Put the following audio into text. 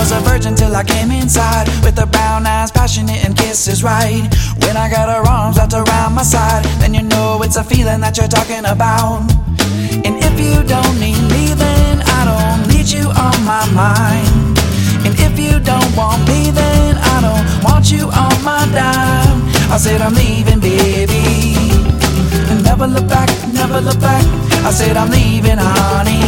was a virgin till I came inside, with her brown eyes passionate and kisses right. When I got her arms wrapped around my side, then you know it's a feeling that you're talking about. And if you don't need me, then I don't need you on my mind. And if you don't want me, then I don't want you on my dime. I said I'm leaving, baby, and never look back, never look back. I said I'm leaving, honey,